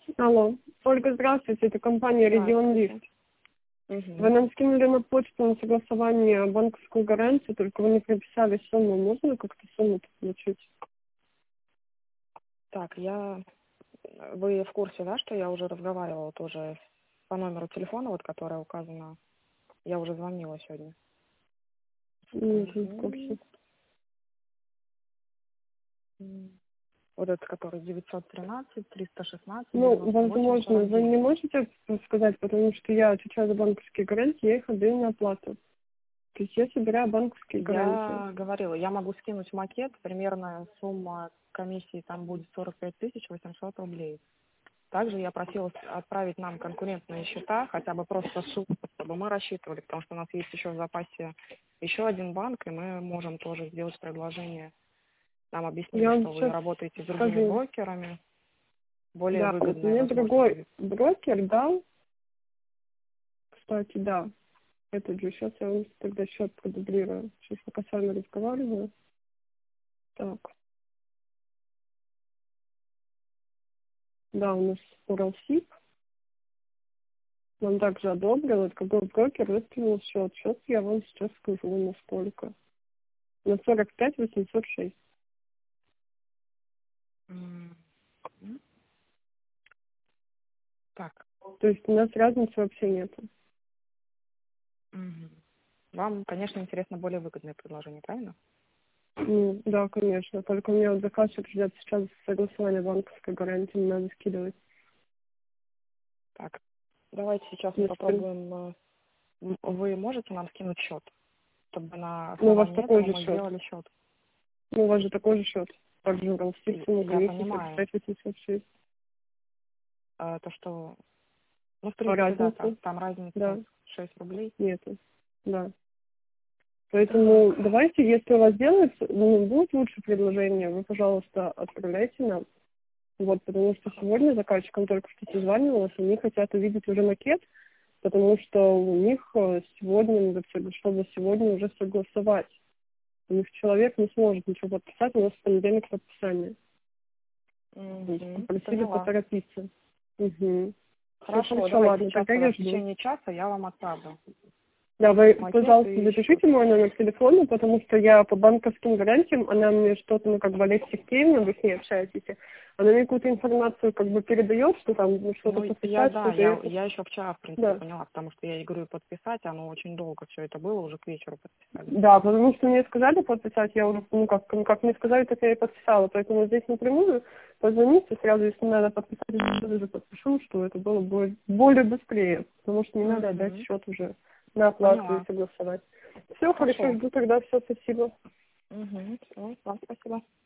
Алло. Ольга, здравствуйте. Это компания «Регион Лифт». Вы нам скинули на почту на согласование банковскую гарантию, только вы не прописали сумму. Можно как-то сумму получить? Так, вы в курсе, да, что я уже разговаривала тоже по номеру телефона, вот, которое указано. Я уже звонила сегодня. Нет, не в курсе. Вот этот, который 913-316. Ну, возможно, вы не можете сказать, потому что я отвечаю за банковские гарантии, я их отдаю на оплату. То есть я собираю банковские гарантии. Я говорила, я могу скинуть макет, примерно сумма комиссии там будет 45 800 рублей. Также я просила отправить нам конкурентные счета, хотя бы просто сумму, чтобы мы рассчитывали, потому что у нас есть еще в запасе еще один банк, и мы можем тоже сделать предложение. Нам объяснили, что вы работаете с другими брокерами, более да, выгодные мне другой возможности. брокер дал, кстати, да. Этот же, сейчас я вам тогда счет продублирую. Сейчас пока с вами разговариваю. Так. Да, у нас Уралсиб. Нам также одобрил, это какой брокер выставил счет. Счет я вам сейчас скажу, на сколько. На 45 806. Так. То есть у нас разницы вообще нет. Вам, конечно, интересно более выгодное предложение, правильно? Ну, да, конечно. Только мне вот заказчик ждет сейчас согласование банковской гарантии, не надо скидывать. Так, давайте сейчас мы попробуем. Вы можете нам скинуть счет, чтобы на основании этого мы сделали счет? Ну, у вас же такой же счет. Также Уралсиб, Я понимаю. 806. То, что... Ну, в принципе, да, там разница 6 рублей. Нету. Да. Поэтому давайте, если у вас делается, будет лучше предложение, вы, пожалуйста, отправляйте нам. Вот, потому что сегодня заказчикам только что созванивалась, они хотят увидеть уже макет, потому что у них сегодня, чтобы сегодня уже согласовать. У них человек не сможет ничего подписать, у нас в понедельник подписание. Попросили поторопиться. Хорошо, давайте сейчас в течение часа я вам отправлю. Да, вы, пожалуйста, запишите мой номер телефона, потому что я по банковским гарантиям, она мне что-то, Олег Сергеевна, вы с ней общаетесь, она мне какую-то информацию передает, что там что-то подписать, я еще вчера, в принципе, поняла, потому что я ей говорю подписать, оно очень долго все это было, уже к вечеру подписали. Да, потому что мне сказали подписать, я уже, как мне сказали, так я и подписала, поэтому здесь напрямую позвоните, сразу, если надо подписать, я уже подпишу, что это было более быстрее, потому что не надо отдать счет уже на оплату и согласовать. Все, хорошо, жду тогда, все, спасибо. Все, вам спасибо.